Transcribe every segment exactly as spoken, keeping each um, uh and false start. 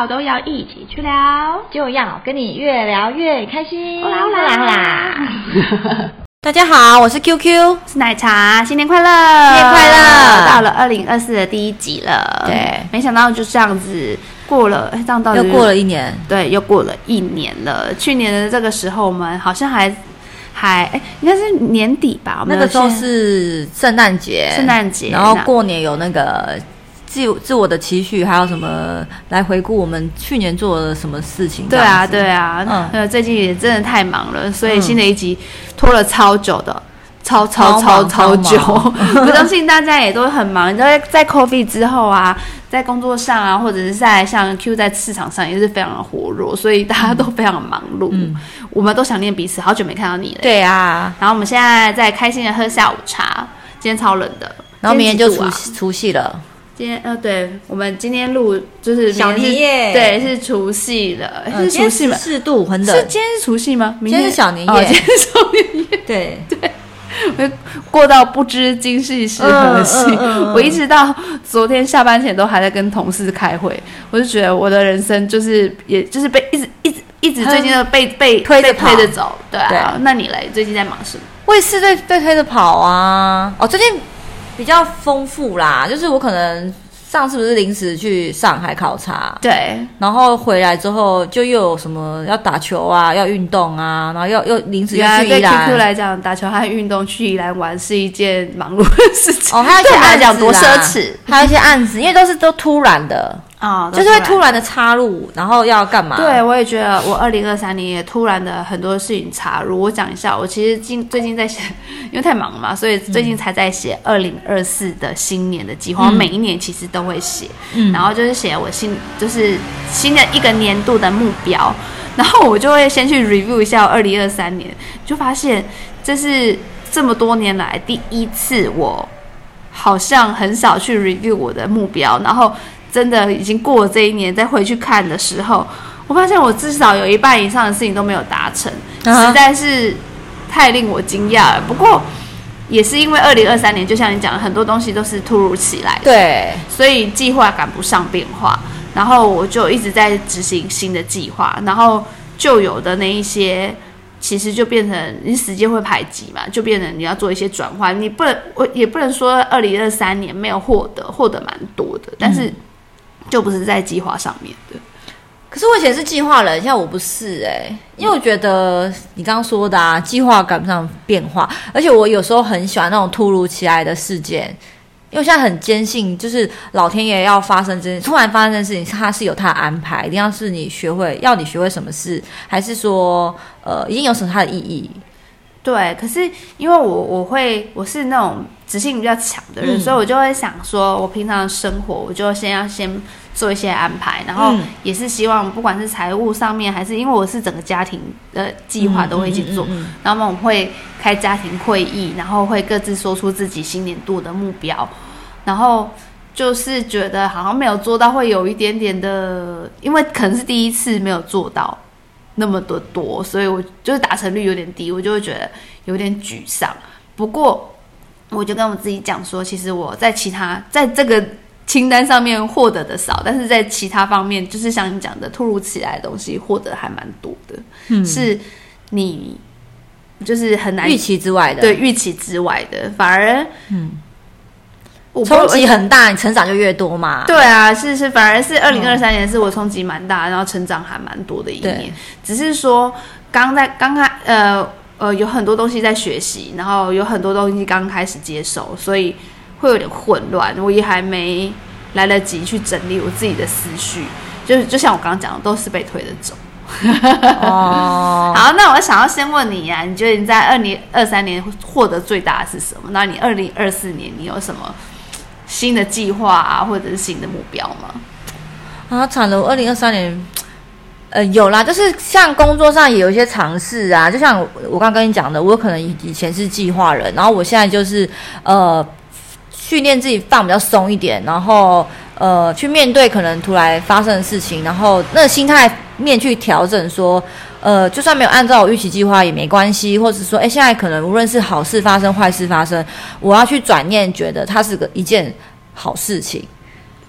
好都要一起去聊， 就要跟你越聊越开心。 啦啦啦！ 大家好，我是 Q Q， 是奶茶，新年快乐！ 新年快乐！ 到了二零二四的第一集了， 对， 没想到就这样子过了，这样到底又过了一年， 对，又过了一年了。去年的这个时候，我们好像还还哎，应该是年底吧？我们那个时候是圣诞节， 圣诞节， 然后过年有那个自自我的期许，还有什么来回顾我们去年做了什么事情？ 对啊，对啊，嗯，呃，最近也真的太忙了，所以新的一集拖了超久的。超超超超久，我相信大家也都很忙。在在 COVID 之后啊，在工作上啊，或者是在像 Q 在市场上也是非常的活络，所以大家都非常的忙碌。嗯，我们都想念彼此，好久没看到你了。 对啊， 然后我们现在在开心的喝下午茶，今天超冷的， 然后明天就除除夕了。 今天呃，对，我们今天录就是小年夜， 对，是除夕了， 是除夕吗？四度很冷， 是今天是除夕吗？ 明天是小年夜， 哦，今天是小年夜， 对对。我过到不知今夕是何夕、嗯嗯嗯，我一直到昨天下班前都还在跟同事开会，我就觉得我的人生就是也就是被一直一直一直最近的被、嗯、被推着推着走，对啊。对，那你嘞？最近在忙什么？ 我也是被被推着跑啊。哦，最近比较丰富啦，就是我可能上次不是临时去上海考察， 对， 然后回来之后就又有什么要打球啊，要运动啊，然后又又临时又去宜兰。 对 Q Q 来讲，打球和运动去宜兰玩是一件忙碌的事情。 哦，还有一些案子、啊、 多奢侈， 还有一些案子，因为都是都突然的。 哦， 就是会突然的插入，然后要干嘛？ 对，我也觉得我二零二三年也突然的很多事情插入。我讲一下，我其实近最近在写，因为太忙了嘛，所以最近才在写二零二四的新年的计划。嗯、我每一年其实都会写，嗯，然后就是写我新就是新的一个年度的目标，然后我就会先去 review 一下二零二三年，就发现这是这么多年来第一次我好像很少去 review 我的目标，然后。真的已经过了这一年，再回去看的时候，我发现我至少有一半以上的事情都没有达成，实在是太令我惊讶了。不过也是因为二零二三年，就像你讲的，很多东西都是突如其来的， 对， 所以计划赶不上变化，然后我就一直在执行新的计划，然后旧有的那一些。其实就变成你时间会排挤嘛，就变成你要做一些转换。你不能，我也不能说二零二三年没有获得，获得蛮多的，但是就不是在计划上面的。 可是我以前是计划人，现在我不是哎、欸，因为我觉得你刚刚说的啊，计划赶不上变化，而且我有时候很喜欢那种突如其来的事件。因为我现在很坚信，就是老天爷要发生这件突然发生这件事情，他是有他的安排，一定要是你学会，要你学会什么事，还是说，呃，一定有什么它的意义？ 对，可是因为我我会我是那种执行力比较强的人、嗯，所以我就会想说，我平常的生活我就先要先做一些安排，然后也是希望不管是财务上面，还是因为我是整个家庭的计划都会一起做，嗯嗯嗯嗯然后我们会开家庭会议，然后会各自说出自己新年度的目标，然后就是觉得好像没有做到，会有一点点的，因为可能是第一次没有做到。那么多多，所以我就是达成率有点低，我就会觉得有点沮丧。不过，我就跟我自己讲说，其实我在其他在这个清单上面获得的少，但是在其他方面，就是像你讲的突如其来的东西，获得还蛮多的，嗯、是你就是很难预期之外的， 对预期之外的，反而嗯。 冲击很大，你成长就越多嘛。 对啊，是是，反而是二零二三年是我冲击蛮大，然后成长还蛮多的一年。只是说刚在刚开呃呃有很多东西在学习，然后有很多东西刚开始接受，所以会有点混乱。我也还没来得及去整理我自己的思绪，就是就像我刚刚讲的，都是被推着走。哦，好，那我想要先问你啊，你觉得你在二零二三年获得最大的是什么？那你二零二四年你有什么？新的计划啊，或者是新的目标吗？ 啊，惨了！我二零二三年，呃，有啦，就是像工作上也有一些尝试啊。就像我我刚跟你讲的，我可能以前是计划人，然后我现在就是呃训练自己放比较松一点，然后呃去面对可能突然发生的事情，然后那个心态面去调整说。呃，就算没有按照我预期计划也没关系，或者说，哎，现在可能无论是好事发生、坏事发生，我要去转念，觉得它是个一件好事情。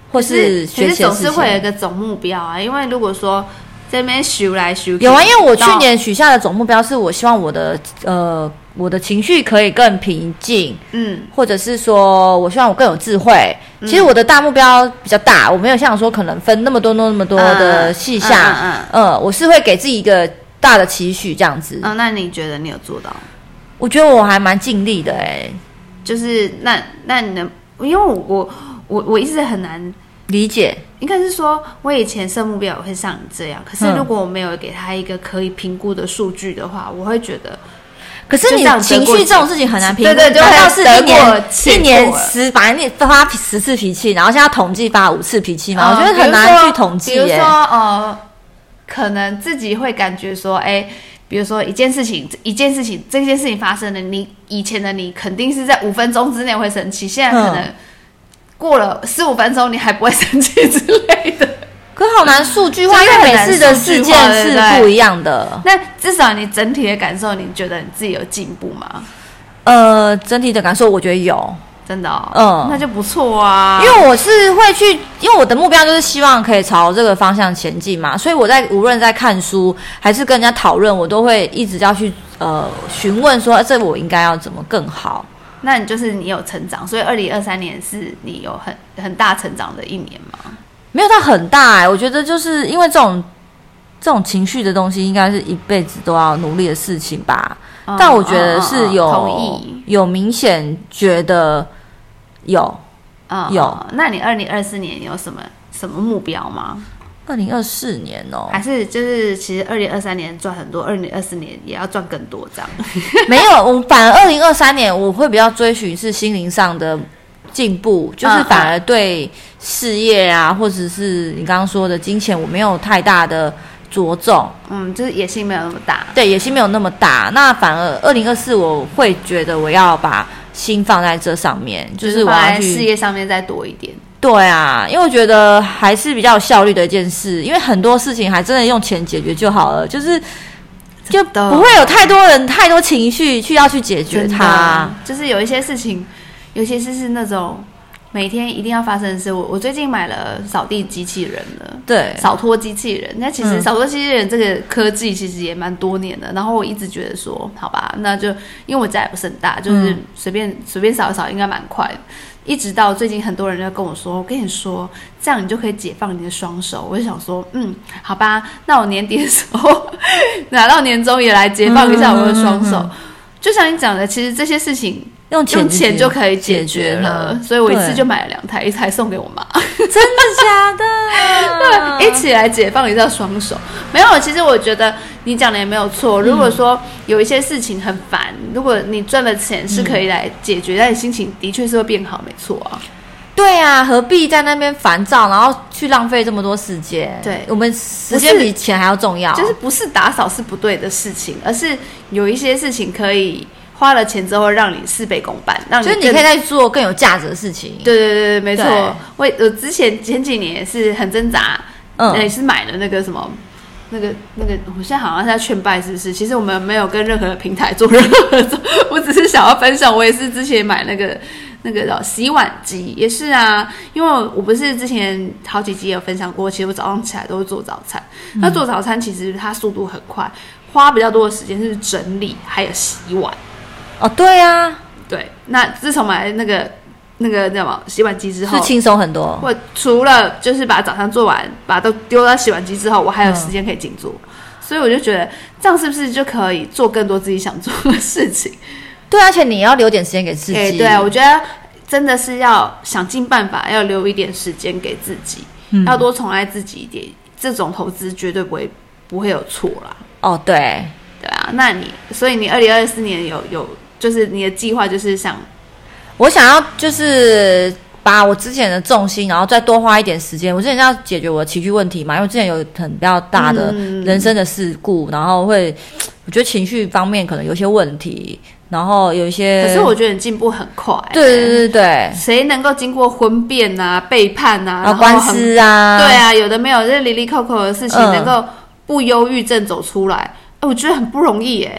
或是学习的事情。 其实总是会有一个总目标啊，因为如果说这边修来修去， 有啊，因为我去年许下的总目标是我希望我的呃我的情绪可以更平静，嗯，或者是说我希望我更有智慧。嗯、其实我的大目标比较大，我没有像说可能分那么多那么多的细项，嗯, 嗯, 嗯, 嗯，我是会给自己一个大的期许这样子。 嗯，那你觉得你有做到？ 我觉得我还蛮尽力的哎、欸， 就是那那你能，因为我我我我一直很难理解， 应该是说我以前设目标也会像你这样，可是如果我没有给他一个可以评估的数据的话，我会觉得。 可是你情绪这种事情很难评估， 对对， 难道是一年一年十把你发十次脾气，然后现在统计发五次脾气吗？嗯、我觉得很难去统计耶。 比如说，呃，可能自己会感觉说，哎。比如说一件事情，一件事情，这件事情发生了，你以前的你肯定是在五分钟之内会生气，现在可能过了十五分钟你还不会生气之类的。 可好难数据化，因为每次的事件是不一样的。 那至少你整体的感受，你觉得你自己有进步吗？ 呃，整体的感受我觉得有。 真的哦，嗯，那就不错啊。 因为我是会去，因为我的目标就是希望可以朝这个方向前进嘛，所以我在无论在看书还是跟人家讨论，我都会一直要去呃询问说，这我应该要怎么更好。 那你就是你有成长，所以二零二三年是你有很很大成长的一年吗？ 没有到很大哎、欸，我觉得就是因为这种这种情绪的东西，应该是一辈子都要努力的事情吧。嗯、但我觉得是有、 嗯嗯、 有明显觉得。有， 嗯，有。那你二零二四年有什么什么目标吗？ 二零二四年哦， 还是就是其实二零二三年赚很多，二零二四年也要赚更多这样？ 没有，我反而二零二三年我会比较追寻是心灵上的进步，就是反而对事业啊，或者是你刚刚说的金钱，我没有太大的着重。 嗯，就是野心没有那么大。 对，野心没有那么大。那反而二零二四我会觉得我要把心放在这上面，就是我要去事业上面再多一点。 对啊，因为我觉得还是比较有效率的一件事，因为很多事情还真的用钱解决就好了，就是就不会有太多人太多情绪去要去解决它。 就是有一些事情，尤其是是那种每天一定要发生的事。我我最近买了扫地机器人了， 对， 扫拖机器人。那其实扫拖机器人这个科技其实也蛮多年的，然后我一直觉得说，好吧，那就因为我家也不是很大，就是随便随便扫一扫应该蛮快的。一直到最近很多人在跟我说，我跟你说，这样你就可以解放你的双手。我就想说，嗯，好吧，那我年底的时候拿到年终也来解放一下我的双手。嗯嗯嗯嗯、就像你讲的，其实这些事情用钱用钱就可以解决了，决了所以我一次就买了两台，一台送给我妈。 真的假的？ 对，一起来解放一下双手。没有，其实我觉得你讲的也没有错。如果说有一些事情很烦，如果你赚了钱是可以来解决，但你心情的确是会变好，没错啊。 对啊，何必在那边烦躁，然后去浪费这么多时间？ 对， 我们时间比钱还要重要。 就是不是打扫是不对的事情，而是有一些事情可以花了钱之后让你事倍功半，让你就是你可以在做更有价值的事情。 对对对对，没错。我我之前前几年也是很挣扎，嗯，也是买了那个什么。那个那个，我现在好像是在劝败，是不是？其实我们没有跟任何的平台做任何合作，我只是想要分享。我也是之前买那个那个洗碗机，也是啊，因为我不是之前好几集有分享过，其实我早上起来都会做早餐。嗯、那做早餐其实它速度很快，花比较多的时间是整理还有洗碗。 哦，对啊， 对。那自从买那个。那个叫什么洗碗机之后是轻松很多。 我除了就是把早餐做完，把它都丢到洗碗机之后，我还有时间可以静坐，嗯、所以我就觉得这样是不是就可以做更多自己想做的事情？ 对，而且你要留点时间给自己。 欸、对啊，我觉得真的是要想尽办法，要留一点时间给自己，嗯、要多宠爱自己一点。这种投资绝对不会不会有错啦。 哦，对， 对啊，那你所以你二零二四年有有就是你的计划就是想。 我想要就是把我之前的重心，然后再多花一点时间。我之前要解决我的情绪问题嘛，因为我之前有很比较大的人生的事故，嗯、然后会我觉得情绪方面可能有些问题，然后有一些。 可是我觉得你进步很快、欸。 对对对对。 谁能够经过婚变啊、背叛啊、 然后官司啊， 对啊，有的没有这离离扣扣的事情，嗯、能够不忧郁症走出来，我觉得很不容易哎、欸。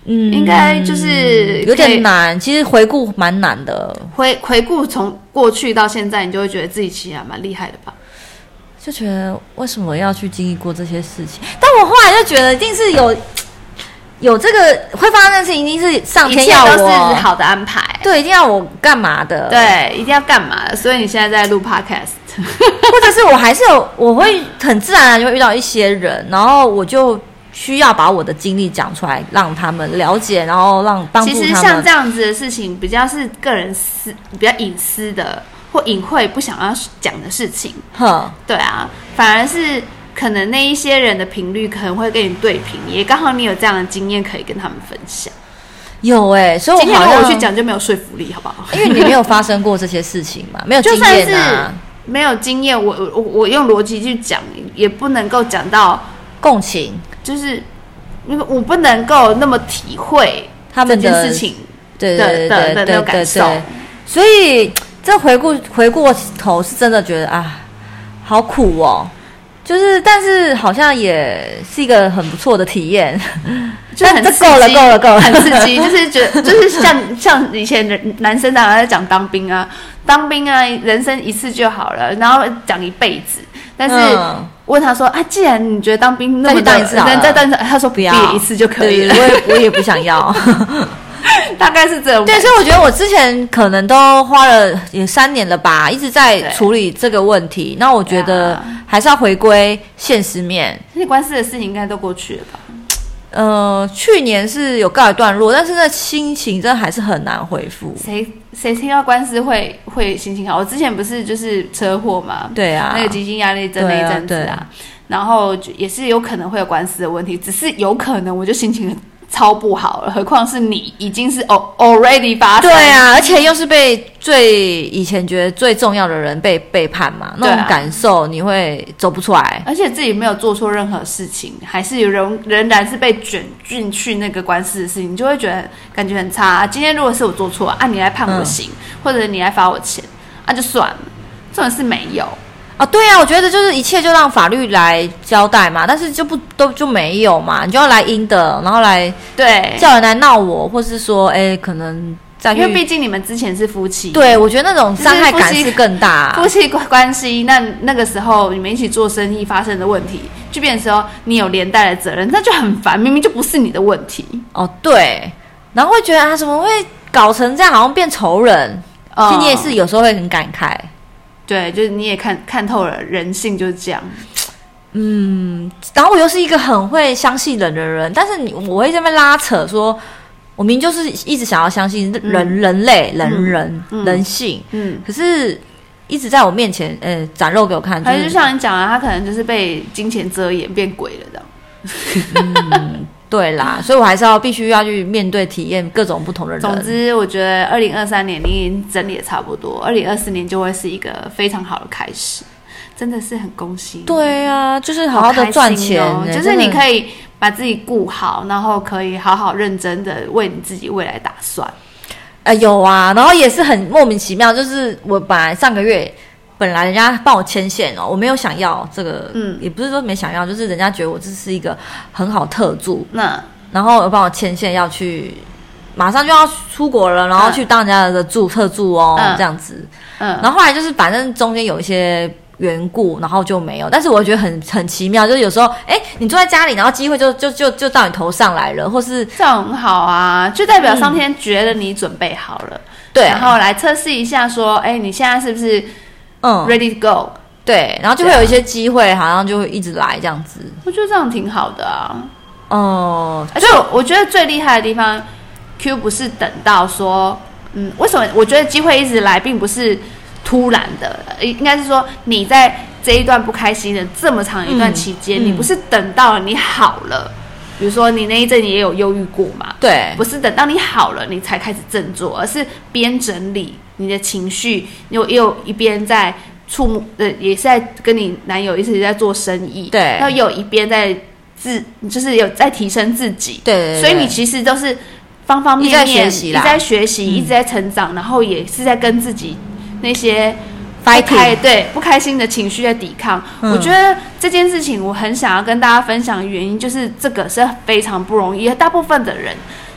嗯， 应该就是有点难。其实回顾蛮难的， 回回顾从过去到现在，你就会觉得自己其实还蛮厉害的吧？ 就觉得为什么要去经历过这些事情？但我后来就觉得，一定是有有这个会发生的事情，一定是上天要我， 一切都是好的安排。 对，一定要我干嘛的？ 对，一定要干嘛的？所以你现在在录 podcast， 或者是我还是有，我会很自然的就会遇到一些人，然后我就需要把我的经历讲出来，让他们了解，然后让帮助他们。 其实像这样子的事情，比较是个人私、比较隐私的或隐晦不想要讲的事情。 哼， 对啊，反而是可能那一些人的频率可能会跟你对频，也刚好你有这样的经验可以跟他们分享。 有哎、欸，所以我今天如果我去讲就没有说服力，好不好？ 因为你没有发生过这些事情嘛，没有经验啊， 没有经验，我我我用逻辑去讲，也不能够讲到共情， 就是因为我不能够那么体会他们的事情对的对对的那种感受， 所以这回顾回过头是真的觉得啊，好苦哦。就是，但是好像也是一个很不错的体验， 就很刺激， 够了，够了，够了， 很刺激。就是觉得，就是像像以前男生常常在讲当兵啊，当兵啊，人生一次就好了，然后讲一辈子。但是问他说啊，既然你觉得当兵那么当一次好了， 再当一次，他说不要一次就可以了。 我也我也不想要。 大概是这种。 对，所以我觉得我之前可能都花了也三年了吧，一直在处理这个问题。那我觉得还是要回归现实面。 这些官司的事情应该都过去了吧？ 呃，去年是有告一段落，但是那心情真的还是很难恢复。 谁谁听到官司会会心情好？我之前不是就是车祸嘛？ 对啊， 那个急性压力症那一阵子啊，啊然后也是有可能会有官司的问题，只是有可能我就心情很。超不好了，何况是你已经是 already 发生。 对啊，而且又是被最以前觉得最重要的人被背叛嘛，那种感受你会走不出来。 而且自己没有做错任何事情，还是有人仍然是被卷进去那个官司的事情，你就会觉得感觉很差、啊。今天如果是我做错啊，你来判我刑、嗯，或者你来罚我钱，啊就算了。这种事没有。 哦，对啊，我觉得就是一切就让法律来交代嘛，但是就不都就没有嘛，你就要来阴的，然后来对叫人来闹我，或是说，哎，可能再因为毕竟你们之前是夫妻， 对我觉得那种伤害感是更大、啊。 夫妻关系，那那个时候你们一起做生意发生的问题，就变成说你有连带的责任，那就很烦，明明就不是你的问题。 哦，对，然后会觉得啊，怎么会搞成这样，好像变仇人？其实你也是有时候会很感慨。 对，就是你也看看透了人性就是这样。 嗯，然后我又是一个很会相信人的人，但是你我会这边拉扯说，我明明就是一直想要相信人、嗯、人类人人、嗯、人性，嗯，可是一直在我面前，呃，展露给我看，就是， 就像你讲的，他可能就是被金钱遮掩，变鬼了这样。 嗯，对啦，所以我还是要必须要去面对体验各种不同的人。 总之，我觉得二零二三年你已经整理的差不多，二零二四年就会是一个非常好的开始，真的是很恭喜。 对啊，就是好好的赚钱、 哦，就是你可以把自己顾好，然后可以好好认真的为你自己未来打算。 呃，有啊，然后也是很莫名其妙，就是我本来上个月。本来人家帮我牵线哦，我没有想要这个，嗯，也不是说没想要，就是人家觉得我这是一个很好特助，那然后帮我牵线要去，马上就要出国了，然后去当人家的助特助哦、嗯，这样子，嗯，然后后来就是反正中间有一些缘故，然后就没有，但是我觉得很很奇妙，就是有时候，哎，你坐在家里，然后机会就就就就到你头上来了，或是这样很好啊，就代表上天觉得你准备好了， 对、 嗯，然后来测试一下，说，哎，你现在是不是？嗯 ，ready to go， 对，然后就会有一些机会，好像就会一直来这样子。 我觉得这样挺好的啊。 哦、嗯， 而且我觉得最厉害的地方 ，Q 不是等到说，嗯，为什么？我觉得机会一直来，并不是突然的，应该是说你在这一段不开心的这么长一段期间，嗯、你不是等到你好了。比如说你那一阵也有忧郁过嘛？ 对， 不是等到你好了你才开始振作，而是边整理你的情绪，又又一边在触目，呃，也是在跟你男友一直在做生意， 对， 然后又一边在自，就是有在提升自己， 对， 对， 对， 所以你其实都是方方面面一直在学习啦， 一直在学习，嗯、一直在成长，然后也是在跟自己那些。不开对不开心的情绪在抵抗、嗯，我觉得这件事情我很想要跟大家分享的原因，就是这个是非常不容易，大部分的人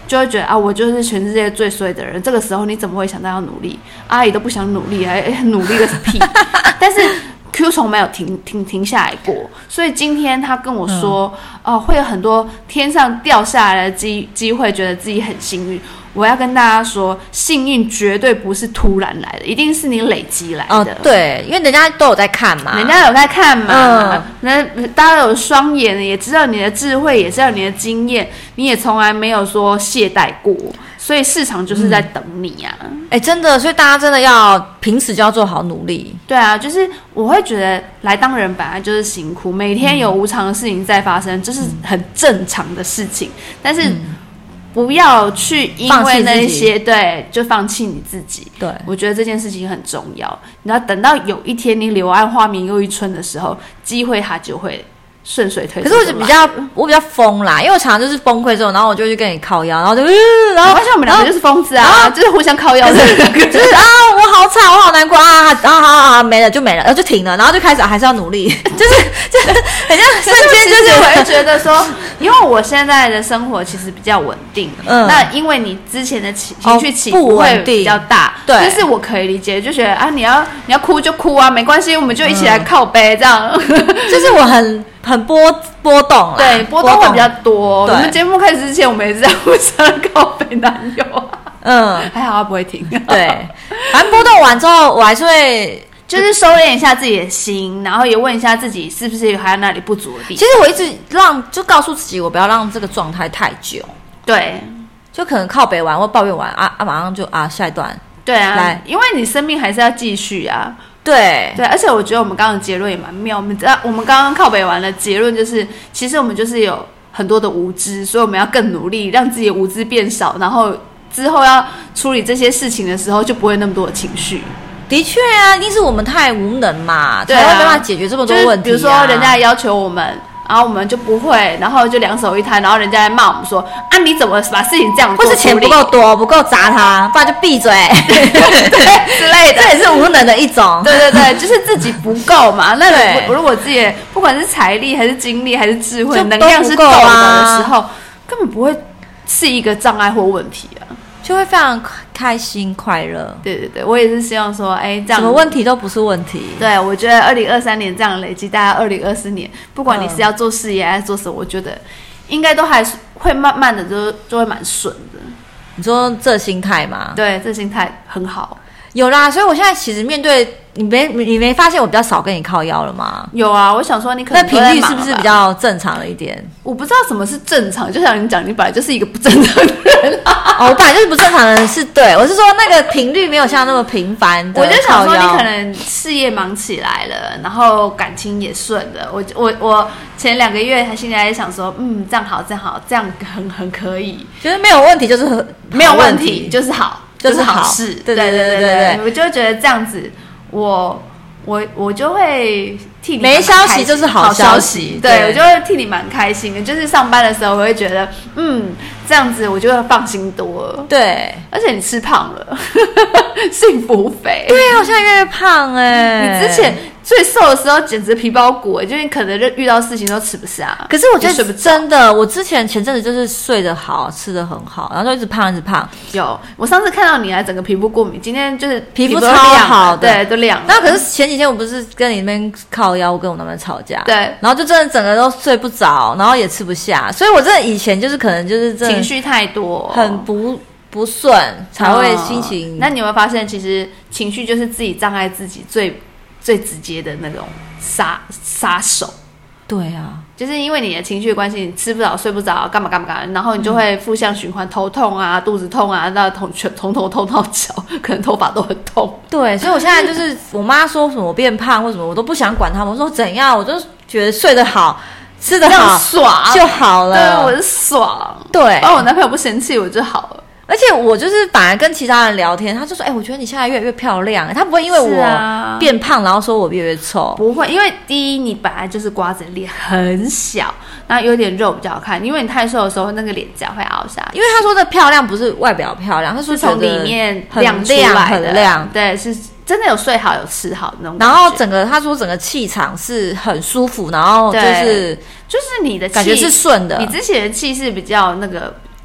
就会觉得啊，我就是全世界最衰的人。这个时候你怎么会想到要努力？阿姨都不想努力，还努力个屁！但是 Q 从没有停停停下来过，所以今天他跟我说，嗯、哦，会有很多天上掉下来的机机会，觉得自己很幸运。我要跟大家说，幸运绝对不是突然来的，一定是你累积来的。 哦，对，因为人家都有在看嘛， 人家有在看嘛，那、嗯、大家有双眼，也知道你的智慧，也知道你的经验，你也从来没有说懈怠过，所以市场就是在等你啊。 哎、嗯欸，真的，所以大家真的要平时就要做好努力。 对啊，就是我会觉得来当人本来就是辛苦，每天有无常的事情在发生，这、嗯、是很正常的事情，但是。嗯不要去因为那些对就放弃你自己。 对， 我觉得这件事情很重要。你要等到有一天你柳暗花明又一村的时候，机会它就会顺水推舟。 可是我比较我比较疯啦，因为我常常就是崩溃之后，然后我就去跟你靠腰，然后就，呃、然后发现我们两个就是疯子啊，就是互相靠腰的， 就是啊，我好惨，我好难过啊，啊啊啊，没了就没了，然后就停了，然后就开始、啊、还是要努力，就是就是很像瞬间就是我会觉得说，因为我现在的生活其实比较稳定，嗯，那因为你之前的情绪起伏会比较大， 对， 但是我可以理解，就觉得啊，你要你要哭就哭啊，没关系，我们就一起来靠背、嗯、这样， 就是我很。很波波动啦， 对，波动会比较多。我们节目开始之前，我们也是在互相告白男友啊。嗯，还好他不会停。 对，反正波动完之后，我还是会就是收敛一下自己的心，然后也问一下自己是不是还有哪里不足的地方。 其实我一直让就告诉自己，我不要让这个状态太久。 对， 就可能靠北完或抱怨完啊啊，马上就啊下一段。 对啊，来，因为你生命还是要继续啊。 对对，而且我觉得我们刚刚的结论也蛮妙。我们知道，我们刚刚靠北完的结论就是，其实我们就是有很多的无知，所以我们要更努力，让自己的无知变少，然后之后要处理这些事情的时候，就不会那么多的情绪。 的确啊，一定是我们太无能嘛，才会没办法解决这么多问题、啊。 比如说，人家要求我们。然后我们就不会，然后就两手一摊，然后人家来骂我们说啊，你怎么把事情这样做？ 或是钱不够多，不够砸他，不然就闭嘴， 对之类的， 这也是无能的一种。 对对对，就是自己不够嘛。那如果自己不管是财力还是精力还是智慧，能量是够的的时候，根本不会是一个障碍或问题啊。 就会非常开心快乐。 对对对，我也是希望说，哎，这样什么问题都不是问题。 对，我觉得二零二三年这样累积，大家二零二四年，不管你是要做事业还是做什么，我觉得应该都还是会慢慢的就就会蛮顺的。 你说这心态吗？ 对，这心态很好。 有啦，所以我现在其实面对你没你没发现我比较少跟你靠腰了吗？ 有啊，我想说你可能那频率是不是比较正常了一点？ 我不知道什么是正常，就像你讲，你本来就是一个不正常的人啊。 哦，我本来就是不正常的人，是对，我是说那个频率没有像那么频繁的。 我就想说你可能事业忙起来了，然后感情也顺了。我我我前两个月还现在想说，嗯，这样好，这样好，这样很很可以， 就是没有问题，就是没有问题，就是好。 就是好事， 对对对对 对, 对, 对，我就觉得这样子，我我我就会替你没消息就是好消息， 对, 对我就会替你蛮开心的。就是上班的时候，我会觉得，嗯，这样子我就会放心多了。 对， 而且你吃胖了，幸福肥。 对啊，我现在越来越胖哎、 欸。你之前最瘦的时候简直皮包骨、欸，就是你可能就遇到事情都吃不下。 可是我觉得真的，我之前前阵子就是睡得好，吃得很好，然后就一直胖一直胖。 有，我上次看到你还整个皮肤过敏，今天就是皮肤超好的， 对，都亮了。 那可是前几天我不是跟你那边靠腰，我跟我那边吵架， 对， 然后就真的整个都睡不着，然后也吃不下，所以我真的以前就是可能就是真的情绪太多， 很不不顺，才会心情、 哦。那你有没有发现，其实情绪就是自己障碍自己最最直接的那种杀杀手？ 对啊， 就是因为你的情绪的关系，你吃不着、睡不着，干嘛干嘛干嘛，然后你就会负向循环，头痛啊、肚子痛啊，那从从头痛到脚，可能头发都很痛。 对，所以我现在就是我妈说什么我变胖或什么，我都不想管他们。我说怎样，我就觉得睡得好、吃得好、 爽就好了。 对，我是爽。 对， 把我男朋友不嫌弃我就好了。 而且我就是反而跟其他人聊天，他就说：“哎、欸，我觉得你现在越来越漂亮。”他不会因为我变胖，然后说我越来越丑。 不会，因为第一，你本来就是瓜子脸很小，然后有点肉比较好看。因为你太瘦的时候，那个脸颊会凹下来。 因为他说的漂亮不是外表漂亮，他说从里面亮出来的，很亮。 对，是真的有睡好有吃好的那种。 然后整个他说整个气场是很舒服，然后就是就是你的气感觉是顺的。 你之前的气是比较那个。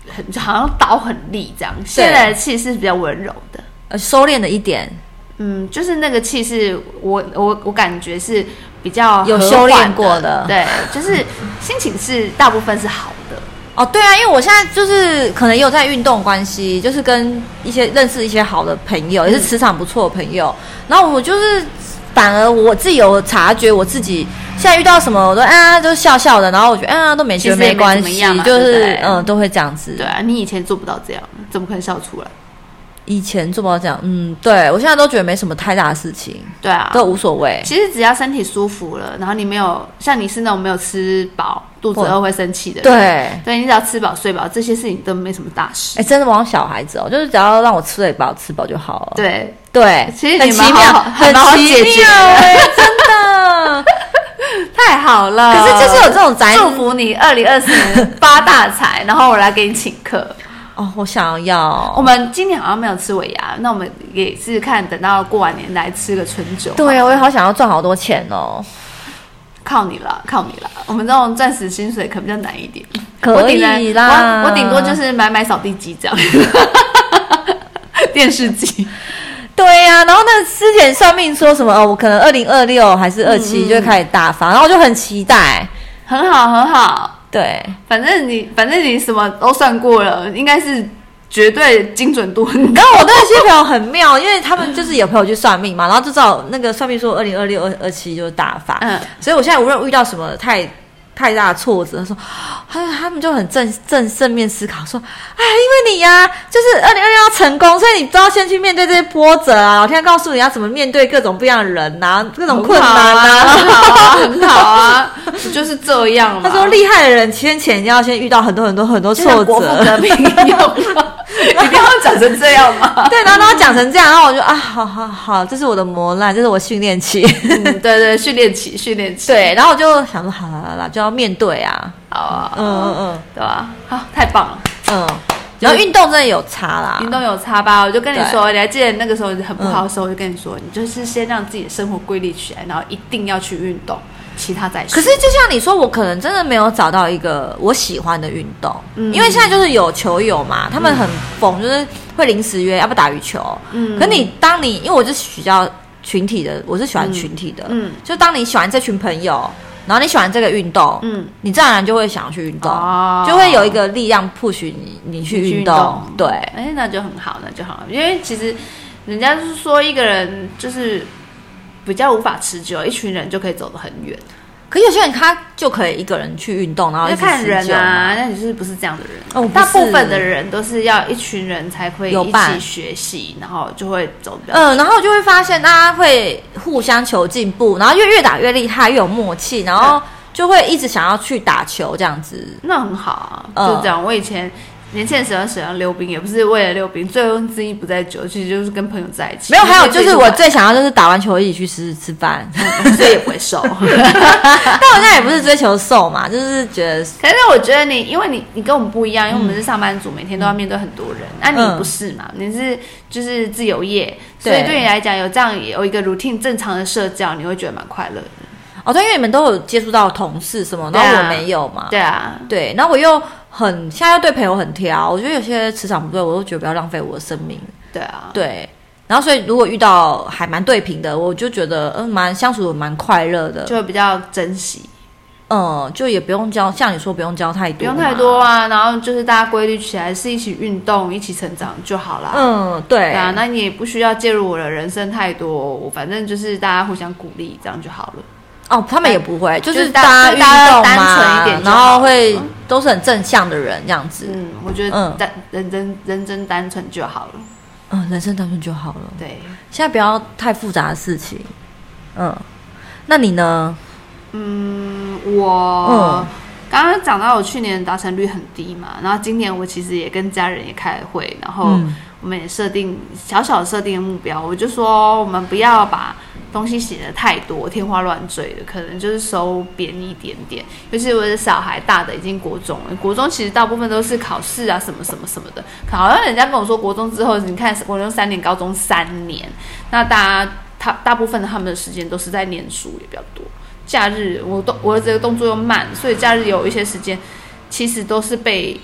很好像刀很利这样，现在的气是比较温柔的， 呃，收敛了一点。 嗯，就是那个气是我我我感觉是比较有修炼过的， 对，就是心情是大部分是好的。 哦，对啊，因为我现在就是可能也有在运动关系，就是跟一些认识一些好的朋友，也是磁场不错的朋友，嗯、然后我就是反而我自己有察觉，我自己现在遇到什么我都啊都笑笑的，然后我觉得啊都没觉得没关系，就是嗯都会这样子。 对啊，你以前做不到这样，怎么可能笑出来？ 以前做不到这样，嗯，对我现在都觉得没什么太大的事情， 对啊， 都无所谓。 其实只要身体舒服了，然后你没有像你是那种没有吃饱、肚子饿会生气的人， 对， 对你只要吃饱睡饱，这些事情都没什么大事。 哎，真的往小孩子哦，就是只要让我吃得饱、吃饱就好了。 对对， 其实很奇妙， 很奇妙哎，真的太好了。 可是就是有这种宅， 祝福你二零二四年发大财，然后我来给你请客。 哦，我想要。 我们今年好像没有吃尾牙，那我们也是看等到过完年来吃个春酒。 对，我也好想要赚好多钱哦。 靠你了，靠你了！我们这种暂时薪水可比较难一点。 可以啦， 我我顶多就是买买扫地机这样，电视机。 对呀、啊，然后那之前算命说什么哦，我可能二零二六还是二七就会开始大发，嗯嗯然后我就很期待。 很好，很好。 对， 反正你反正你什么都算过了，应该是绝对精准度很高。 然后我那些朋友很妙，因为他们就是有朋友去算命嘛，然后就知道那个算命说二零二六、二二七就是大发，嗯，所以我现在无论遇到什么太太大的挫折，他说他他们就很正正正面思考，说哎，因为你呀、啊，就是二零二六要成功，所以你都要先去面对这些波折啊。老天告诉你要怎么面对各种不一样的人啊，各种困难啊， 很好啊，很好啊，就是这样嘛。 他说厉害的人先前要先遇到很多很多很多挫折， 国父革命一样，一定要讲成这样吗？ 对，然后他讲成这样，然后我就啊，好好好，这是我的磨难，这是我训练期。 嗯，对对，训练期，训练期。 对，然后我就想说，好啦好啦，就要面对啊。 好啊， 嗯嗯嗯， 对吧？好，太棒了。 嗯，然后运动真的有差啦， 运动有差吧？我就跟你说，你还记得那个时候很不好的时候，我就跟你说，你就是先让自己的生活规律起来，然后一定要去运动。其他再说。 可是就像你说，我可能真的没有找到一个我喜欢的运动，嗯、因为现在就是有球友嘛，他们很疯，就是会临时约，要不打羽球。嗯，可你当你因为我是比较群体的，我是喜欢群体的，嗯，就当你喜欢这群朋友，然后你喜欢这个运动，嗯，你自然而然就会想要去运动，哦、就会有一个力量 push 你，你去运动。动对， 哎，那就很好，那就好，因为其实人家就是说一个人就是比较无法持久，一群人就可以走得很远。 可有些人他就可以一个人去运动，然后一直持久嘛。 看人啊，那你是不是这样的人？哦，大部分的人都是要一群人才会一起学习，然后就会走比较。 嗯，然后就会发现大家会互相求进步，然后越越打越厉害，越有默契，然后就会一直想要去打球这样子。 那很好啊，就这样。我以前年轻的时候喜欢溜冰，也不是为了溜冰，醉翁之意不在酒，其实就是跟朋友在一起。 没有，还有就是我最想要就是打完球一起去吃吃饭， 所以也不会瘦。 但我现在也不是追求瘦嘛，就是觉得。 可是我觉得你，因为你你跟我们不一样，因为我们是上班族，每天都要面对很多人，那、嗯啊、你不是嘛？你是就是自由业，所以对你来讲有这样有一个 routine 正常的社交，你会觉得蛮快乐的。 哦，对，因为你们都有接触到同事什么，然后我没有嘛。 对啊， 对，然后我又很现在又对朋友很挑，我觉得有些磁场不对，我都觉得不要浪费我的生命。 对啊， 对，然后所以如果遇到还蛮对平的，我就觉得嗯蛮相处的蛮快乐的， 就会比较珍惜。 嗯，就也不用教，像你说不用教太多， 不用太多啊。然后就是大家规律起来，是一起运动，一起成长就好啦。 嗯，对。 对啊，那你也不需要介入我的人生太多，我反正就是大家互相鼓励，这样就好了。 哦，他们也不会，就是大家运动嘛， 单纯一点， 然后会、嗯、都是很正向的人这样子。 嗯，我觉得单、嗯、人真人真单纯就好了。 嗯，人生单纯就好了。 对， 现在不要太复杂的事情。嗯，那你呢？ 嗯，我刚刚讲到我去年达成率很低嘛，然后今年我其实也跟家人也开会，然后我们也设定小小设定的目标，我就说我们不要把东西写的太多，天花乱坠的，可能就是收扁一点点。尤其我的小孩大的已经国中了，国中其实大部分都是考试啊，什么什么什么的。好像人家跟我说，国中之后，你看国中三年，高中三年，那大家他大部分的他们的时间都是在念书，也比较多。假日我都我的这个动作又慢，所以假日有一些时间其实都是被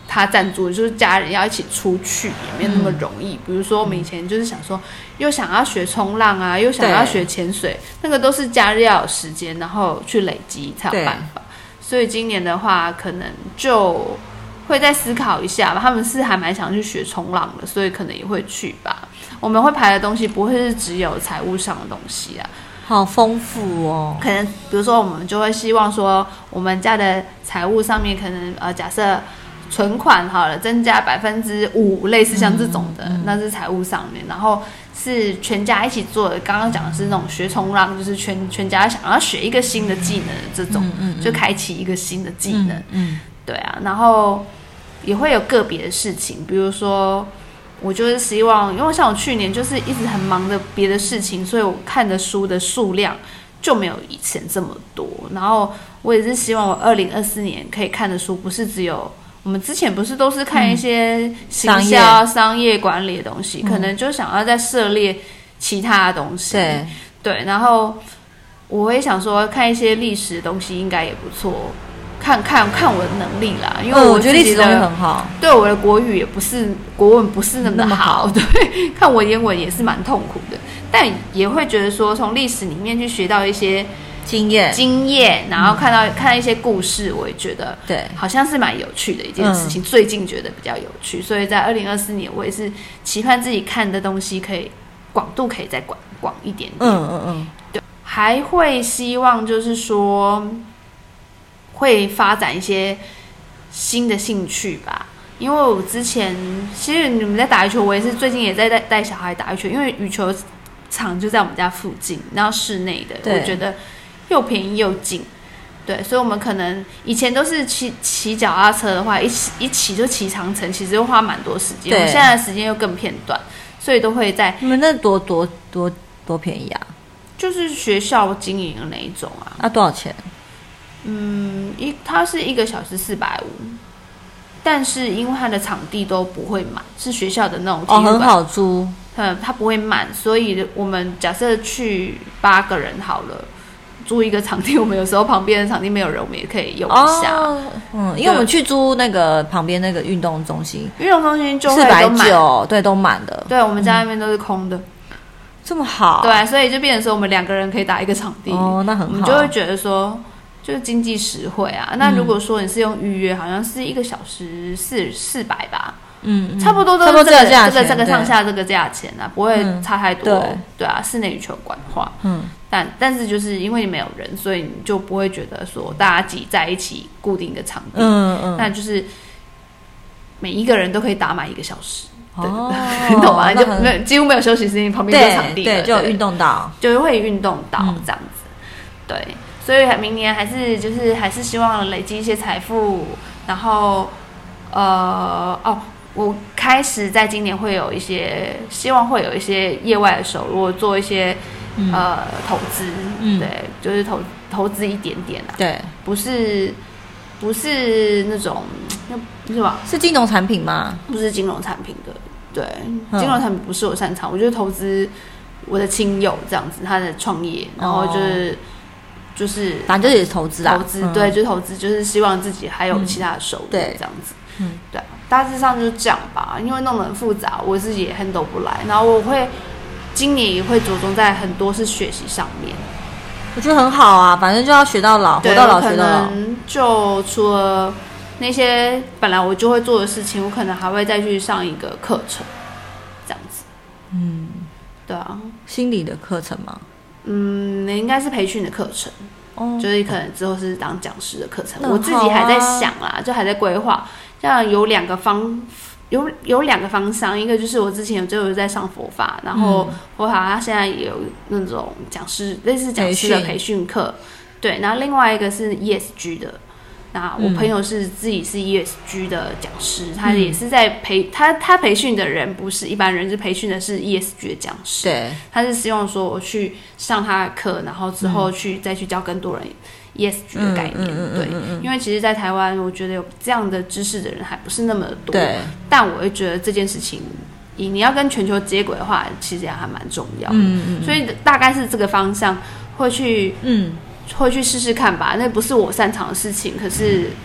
他赞助，就是家人要一起出去也没有那么容易。嗯、比如说我们以前就是想说，又想要学冲浪啊，又想要学潜水，那个都是假日要有时间，然后去累积才有办法。所以今年的话，可能就会再思考一下吧。他们是还蛮想去学冲浪的，所以可能也会去吧。我们会排的东西不会是只有财务上的东西啊。 好丰富哦！ 可能比如说，我们就会希望说，我们家的财务上面可能呃，假设存款好了，增加百分之五，类似像这种的，嗯嗯、那是财务上面。然后是全家一起做的，刚刚讲的是那种学冲浪，就是全全家想要学一个新的技能的这种，嗯嗯嗯、就开启一个新的技能。嗯，嗯对啊，然后也会有个别的事情，比如说。我就是希望，因为像我去年就是一直很忙的别的事情，所以我看的书的数量就没有以前这么多。然后我也是希望我二零二四年可以看的书不是只有我们之前不是都是看一些行销、嗯、商业管理的东西，可能就想要再涉猎其他的东西。对对，然后我也想说看一些历史的东西应该也不错。看看看我的能力啦，因为我觉得历史东西很好。 对，我的国语也不是国文不是那么的好，对，看文言文也是蛮痛苦的，但也会觉得说从历史里面去学到一些经验经验，然后看到、嗯、看到一些故事，我也觉得对，好像是蛮有趣的一件事情。嗯、最近觉得比较有趣，所以在二零二四年，我也是期盼自己看的东西可以广度可以再广广一点点。嗯嗯嗯，对，还会希望就是说。会发展一些新的兴趣吧，因为我之前其实你们在打羽球，我也是最近也在带带小孩打羽球，因为羽球场就在我们家附近，然后室内的，我觉得又便宜又近，对，所以我们可能以前都是骑骑脚踏车的话，一起一骑就骑长程，其实又花蛮多时间，我们现在的时间又更片段，所以都会在你们那多多多多便宜啊？ 就是学校经营的那一种啊。 那、啊、多少钱？ 嗯，一它是一个小时四百五，但是因为它的场地都不会满，是学校的那种体育馆， 哦，很好租， 嗯，它不会满，所以我们假设去八个人好了，租一个场地，我们有时候旁边的场地没有人，我们也可以用一下。哦、 嗯，因为我们去租那个旁边那个运动中心， 运动中心就会四百九，对，都满的。 对，我们家那边都是空的。嗯， 这么好， 对，所以就变成说我们两个人可以打一个场地， 哦，那很好， 我们就会觉得说。就是经济实惠啊，那如果说你是用预约，好像是一个小时四四百吧，嗯，差不多都是这个这个这个上下这个价钱啊，不会差太多，嗯、对, 对啊，室内羽球馆的话，嗯，但但是就是因为你没有人，所以你就不会觉得说大家挤在一起固定的场地，嗯嗯，那就是每一个人都可以打满一个小时。哦，你懂吗？就没有几乎没有休息时间，旁边就场地了， 对，就有运动到， 就会运动到这样子，对。所以明年还是就是还是希望累积一些财富，然后呃哦，我开始在今年会有一些希望会有一些业外的收入，做一些、嗯、呃投资，嗯、对，就是投投资一点点啊， 对， 不是不是那种那是吧？ 是金融产品吗？ 不是金融产品的，对，嗯、金融产品不是我擅长，我就投资我的亲友这样子，他的创业，然后就是。哦就是反正也是投资啊， 投资、嗯、对，就是投资，就是希望自己还有其他的收入，嗯、这样子，嗯，对，大致上就是这样吧。因为弄得很复杂，我自己也 handle 不来。然后我会今年也会着重在很多是学习上面， 我觉得很好啊，反正就要学到老，活到老学到老。 可能就除了那些本来我就会做的事情，我可能还会再去上一个课程，这样子。嗯，对啊， 心理的课程吗？ 嗯，应该是培训的课程，哦，就是可能之后是当讲师的课程，我自己还在想啦，就还在规划。像有两个方，有有两个方向，一个就是我之前就有在上佛法，然后佛法它现在也有那种讲师类似讲师的培训课，对，然后另外一个是 E S G 的。那我朋友是自己是 E S G 的讲师，嗯、他也是在培他他培训的人不是一般人，是培训的是 E S G 的讲师。对，他是希望说我去上他的课，然后之后去、嗯、再去教更多人 E S G 的概念。嗯嗯嗯、对、嗯嗯，因为其实，在台湾，我觉得有这样的知识的人还不是那么的多。对，但我会觉得这件事情，你你要跟全球接轨的话，其实也还蛮重要的。嗯嗯，所以大概是这个方向会去嗯。会去试试看吧，那不是我擅长的事情，可是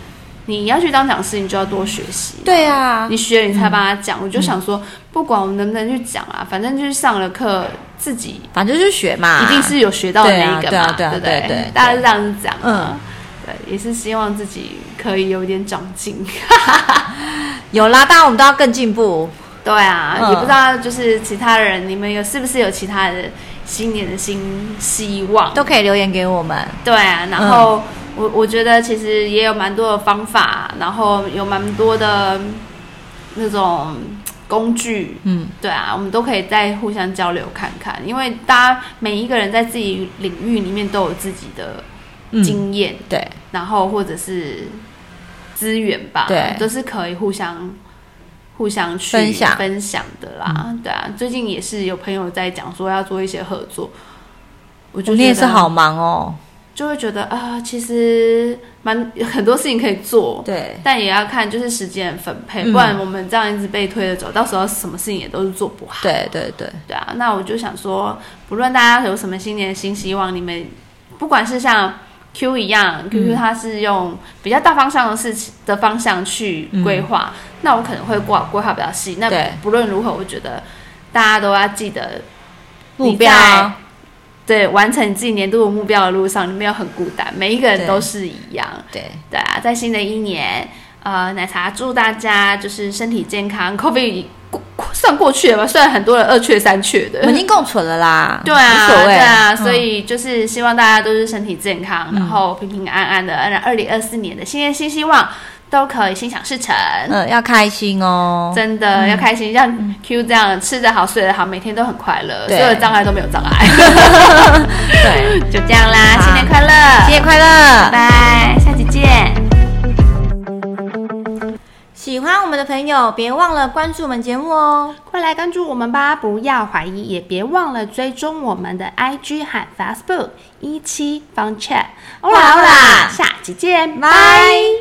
你要去当讲师，你就要多学习。 对啊， 你学了你才帮他讲。嗯、我就想说，不管我们能不能去讲啊，反正就是上了课自己， 反正就是学嘛， 一定是有学到的那一个嘛， 对啊，对啊，对啊， 对不对？ 对对对， 大家是这样讲啊。 嗯， 对，也是希望自己可以有一点长进。 有啦，当然我们都要更进步。 对啊， 嗯、 也不知道就是其他人，你们有是不是有其他的新年的新希望， 都可以留言给我们。 对啊，然后。嗯我我觉得其实也有蛮多的方法，然后有蛮多的那种工具，嗯，对啊，我们都可以再互相交流看看，因为大家每一个人在自己领域里面都有自己的经验，嗯、 对， 然后或者是资源吧， 对， 都是可以互相互相去分享分享的啦，嗯、对啊，最近也是有朋友在讲说要做一些合作，我觉得你也是好忙哦。 就会觉得啊，其实蛮很多事情可以做， 对， 但也要看就是时间分配，嗯、不然我们这样一直被推着走，到时候什么事情也都是做不好。 对对对， 对啊，那我就想说，不论大家有什么新年的新希望，你们不管是像 Q 一样、嗯、，Q Q 它是用比较大方向的事情的方向去规划，嗯、那我可能会规规划比较细。那不论如何，我觉得大家都要记得目标。 对，完成你自己年度的目标的路上，你没有很孤单，每一个人都是一样。 对对啊，在新的一年，呃，奶茶祝大家就是身体健康 ，COVID 算过去了吧？虽然很多人二确三确的， 我们已经共存了啦。 对啊， 无所谓。 对啊，嗯、所以就是希望大家都是身体健康，嗯、然后平平安安的。二零二四年的新年新希望。都可以心想事成， 嗯，要开心哦， 真的、嗯、要开心，像 Q 这样吃得好睡得好，每天都很快乐，所有的障碍都没有障碍。 对， 就这样啦，新年快乐， 新年快乐， 拜拜，下期见。 喜欢我们的朋友，别忘了关注我们节目哦， 快来关注我们吧，不要怀疑，也别忘了追踪我们的 I G 和 Facebook 一七 Fun Chat。欧啦欧啦，下期见，拜。